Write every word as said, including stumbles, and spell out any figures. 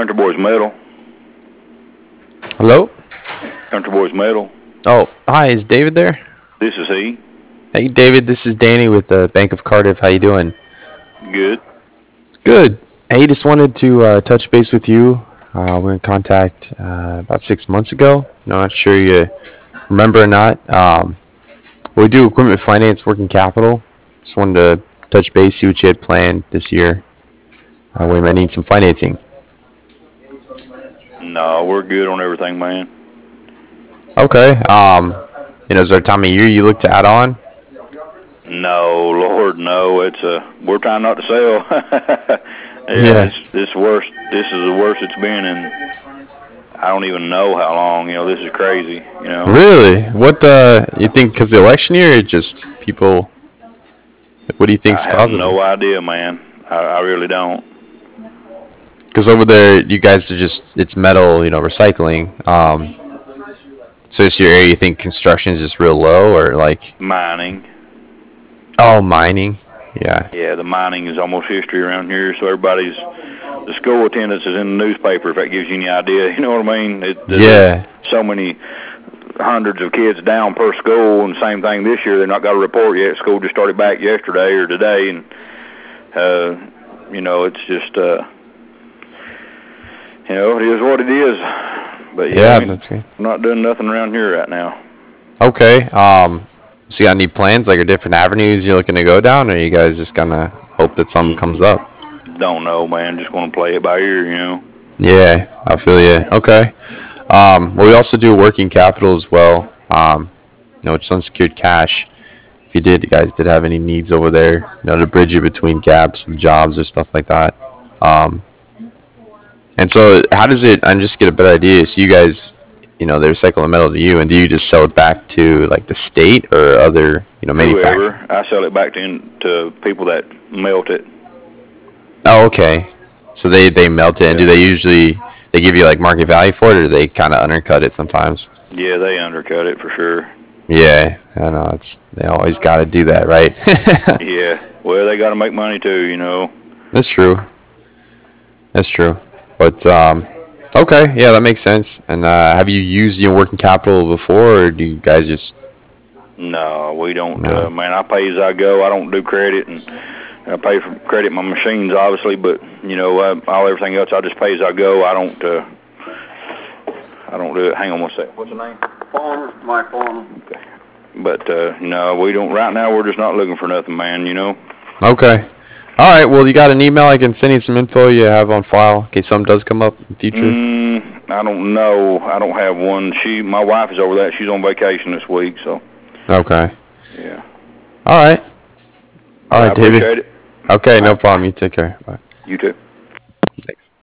Country Boys Metal. Hello? Country Boys Metal. Oh, hi, is David there? This is he. Hey, David, this is Danny with the Bank of Cardiff. How you doing? Good. Good. Hey, just wanted to uh, touch base with you. Uh, we were in contact uh, about six months ago. Not sure you remember or not. Um, we do equipment finance, working capital. Just wanted to touch base, see what you had planned this year. Uh, we might need some financing. No, we're good on everything, man. Okay. Um, you know, is there a time of year you look to add on? No, Lord, no. It's uh, we're trying not to sell. yeah, Yeah. It's, it's worse. This is the worst it's been in. I don't even know how long. You know, this is crazy. You know. Really? What uh, you think? Because the election year, it just people. What do you think's I have causing no it? idea, man. I, I really don't. Because over there, you guys are just it's metal, you know, recycling. Um, so is your area? You think construction is just real low, or like? Mining. Oh, mining. Yeah. Yeah, the mining is almost history around here. So everybody's the school attendance is in the newspaper. If that gives you any idea, you know what I mean? It, Yeah. So many hundreds of kids down per school, and same thing this year. They're not got a report yet. School just started back yesterday or today, and uh, you know, it's just uh, you know, it is what it is. But yeah, Yeah, I mean, that's good. I'm not doing nothing around here right now. Okay. Um, so you got any plans, like, or different avenues you're looking to go down, or you guys just gonna hope that something comes up? Don't know, man. Just want to play it by ear, you know. Yeah, I feel you. Okay. Um, well, we also do working capital as well. Um, you know, it's unsecured cash. If you did, you guys did have any needs over there, you know, to bridge you between gaps with jobs or stuff like that. Um, and so, how does it? I just get a better idea. So you guys, you know, they recycle the metal to you, and do you just sell it back to like the state or other, you know, manufacturers? Whoever. I sell it back to to people that melt it. Oh, okay. So they they melt it, and do Yeah. they usually they give you like market value for it, or do they kind of undercut it sometimes? Yeah, they undercut it for sure. Yeah, I know it's they always got to do that, right? Yeah. Well, they got to make money too, you know. That's true. That's true. But um, okay, yeah, that makes sense. And uh, have you used your working capital before, or do you guys just No, we don't. no? Uh, man, I pay as I go. I don't do credit, and I pay for credit my machines, obviously. But you know, uh, all everything else, I just pay as I go. I don't. Uh, I don't do it. Hang on one second. What's the name? Farmer, Mike Farmer. Okay. But uh, no, we don't. Right now, we're just not looking for nothing, man. You know. Okay. All right. Well, you got an email. I can send you some info you have on file in case something does come up in the future. Mm, I don't know. I don't have one. She, my wife is over that. She's on vacation this week, so. Okay. Yeah. All right. All right, I David. appreciate it. Okay, no problem. You take care. Bye. You too.